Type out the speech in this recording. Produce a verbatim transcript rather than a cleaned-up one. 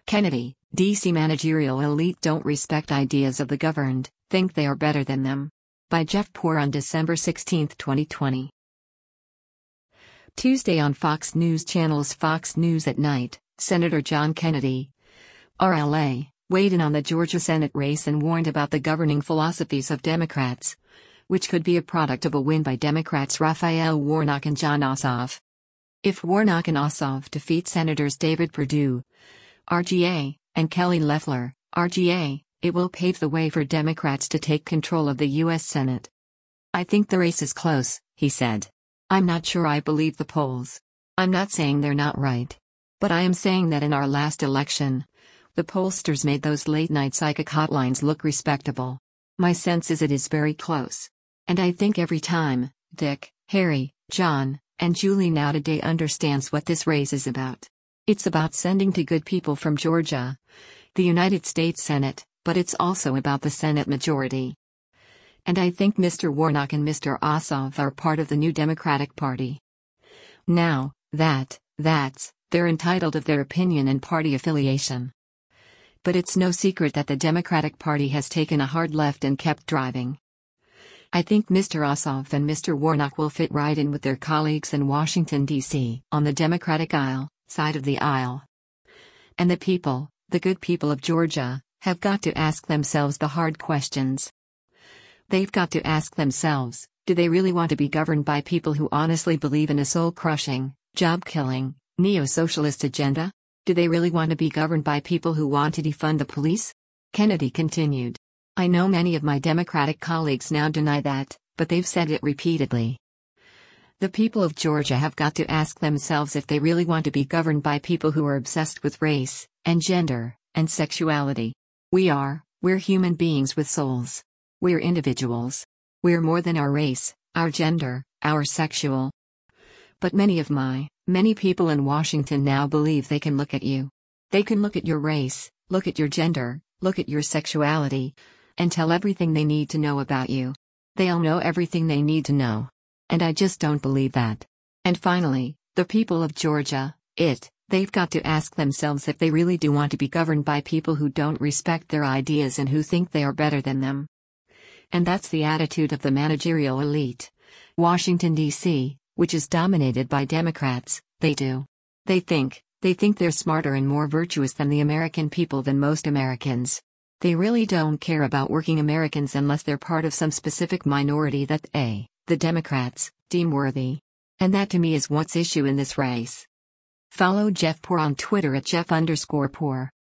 Kennedy, D C managerial elite don't respect ideas of the governed, think they are better than them. By Jeff Poor on December sixteenth, twenty twenty. Tuesday on Fox News Channel's Fox News at Night, Senator John Kennedy, R L A, weighed in on the Georgia Senate race and warned about the governing philosophies of Democrats, which could be a product of a win by Democrats Raphael Warnock and Jon Ossoff. If Warnock and Ossoff defeat Senators David Perdue, R G A, and Kelly Loeffler, R G A, it will pave the way for Democrats to take control of the U S Senate. "I think the race is close," he said. "I'm not sure I believe the polls. I'm not saying they're not right. But I am saying that in our last election, the pollsters made those late-night psychic hotlines look respectable. My sense is it is very close. And I think every time, Dick, Harry, John, and Julie now today understands what this race is about. It's about sending to good people from Georgia, the United States Senate, but it's also about the Senate majority. And I think Mister Warnock and Mister Ossoff are part of the new Democratic Party. Now, that, that's, they're entitled of their opinion and party affiliation. But it's no secret that the Democratic Party has taken a hard left and kept driving. I think Mister Ossoff and Mister Warnock will fit right in with their colleagues in Washington, D C, on the Democratic aisle, side of the aisle. And the people, the good people of Georgia, have got to ask themselves the hard questions. They've got to ask themselves, do they really want to be governed by people who honestly believe in a soul-crushing, job-killing, neo-socialist agenda? Do they really want to be governed by people who want to defund the police? Kennedy continued. I know many of my Democratic colleagues now deny that, but they've said it repeatedly. The people of Georgia have got to ask themselves if they really want to be governed by people who are obsessed with race, and gender, and sexuality. We are, we're human beings with souls. We're individuals. We're more than our race, our gender, our sexual. But many of my, many people in Washington now believe they can look at you. They can look at your race, look at your gender, look at your sexuality, and tell everything they need to know about you. They'll know everything they need to know. And I just don't believe that. And finally, the people of Georgia, it, they've got to ask themselves if they really do want to be governed by people who don't respect their ideas and who think they are better than them. And that's the attitude of the managerial elite. Washington, D C, which is dominated by Democrats, they do. They think, they think they're smarter and more virtuous than the American people than most Americans. They really don't care about working Americans unless they're part of some specific minority that they, the Democrats, deem worthy. And that to me is what's issue in this race. Follow Jeff Poor on Twitter at Jeff underscore Poor.